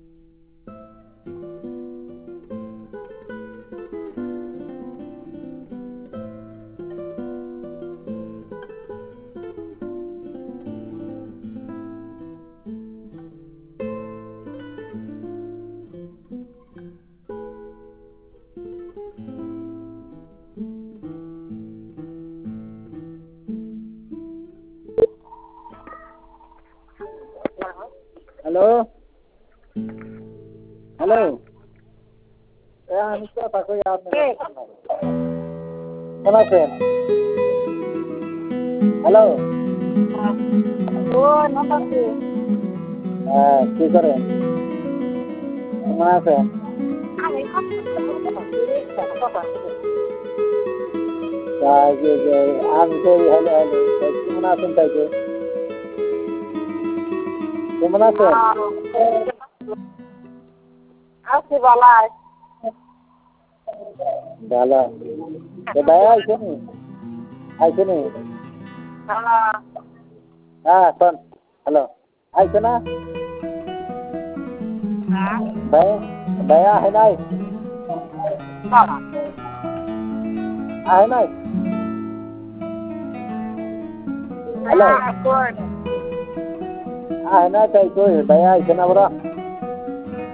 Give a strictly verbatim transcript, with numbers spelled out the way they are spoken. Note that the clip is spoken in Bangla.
হ্যালো হ্যালো আমি কথা কই আপনি কেমন আছেন? হ্যালো ও নমস্তে। হ্যাঁ কি করেন? কেমন আছেন? আমি তাই যে যে আমি তো হ্যালো হ্যালো কেমন আছেন তাই তো কেমন আছেন? আছি বালাই। ভালো ভাইয়া আইছে নি আইছে নি হ্যাঁ শোন হ্যালো আইছে না ভাইয়া ভাইয়া আহে নাই আহে নাই হ্যালো আহে না তাই তো ভাইয়া আইছে না বড়